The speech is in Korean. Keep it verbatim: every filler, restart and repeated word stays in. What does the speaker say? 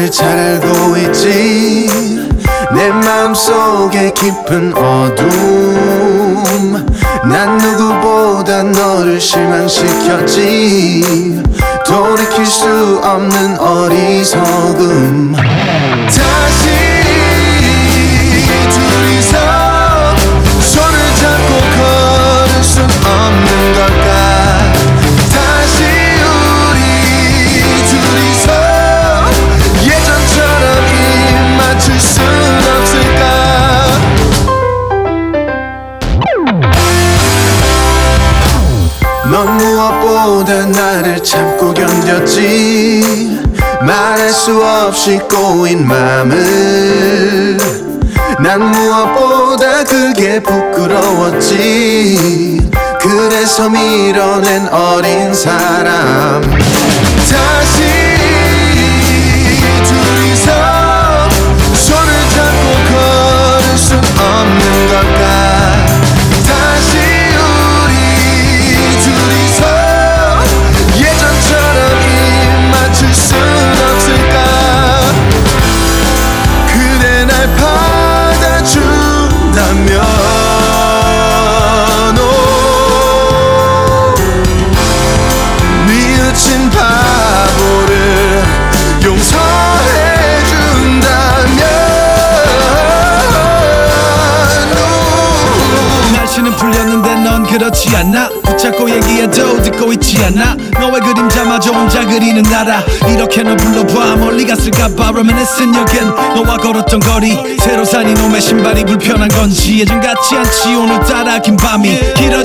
나를 잘 알고 있지. 내 마음속에 깊은 어둠. 난 누구보다 너를 실망시켰지. 돌이킬 수 없는 어리석음. 다시 둘이서 손을 잡고 걸을 순 없는 걸까. 다시 우리 둘이서 예전처럼 입 맞출 순 없을까. 넌 무엇보다 나를 참고 견뎠지. 말할 수 없이 꼬인 맘을. 난 무엇보다 그게 부끄러웠지. 그래서 밀어낸 어린 사람. 다시 둘이서 손을 잡고 걸을 순 없는 걸까. 다시 우리 둘이서 예전처럼 입 맞출 순 없을까. 그대 날 받아준다면 뉘우친 바보를 용서해준다면. 날씨는 풀렸는데 넌 그렇지 않나. 붙잡고 얘기해도 듣고 있지 않나. 너의 그림자마저 혼자 그리는 나라. 이렇게 널 불러봐 멀리 갔을까봐 reminiscing again. 너와 걸었던 거리 새로 산 이놈의 신발이 불편한 건지 예전 같지 않지 오늘따라 긴 밤이 길어.